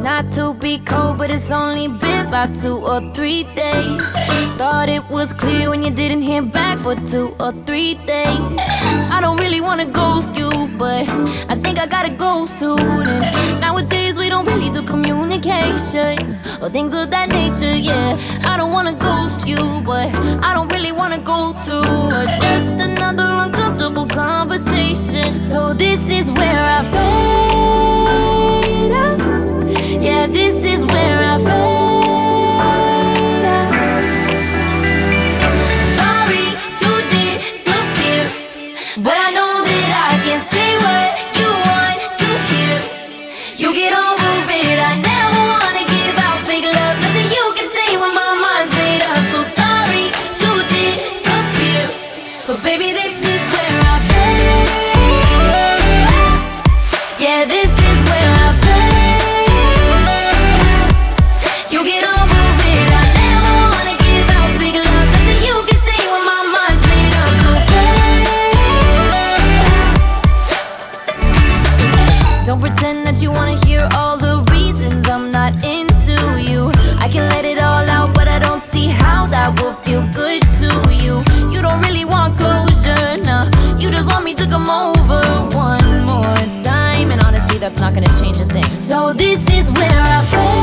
Not to be cold, but it's only been about 2 or 3 days. Thought it was clear when you didn't hear back for 2 or 3 days. I don't really wanna ghost you, but I think I gotta go soon. And nowadays we don't really do communication or things of that nature, yeah. I don't wanna ghost you, but I don't really wanna go through just another uncomfortable conversation. So this is where I fade out. Yeah, this is where I fade out. Sorry to disappear, but I know that I can say what you want to hear. You get over it, I never wanna give out fake love. Nothing you can say when my mind's made up. So sorry to disappear, but baby, this is where I fade out. Yeah, this is where I fade. You get over it, I never wanna give out fake love. Nothing you can say when my mind's made up. So fade out. Don't pretend that you wanna hear all the reasons I'm not into you. I can let it all out, but I don't see how that will feel good to you. You don't really want closure, nah. You just want me to come over one more time, and honestly, that's not gonna change a thing. So this is where I fade.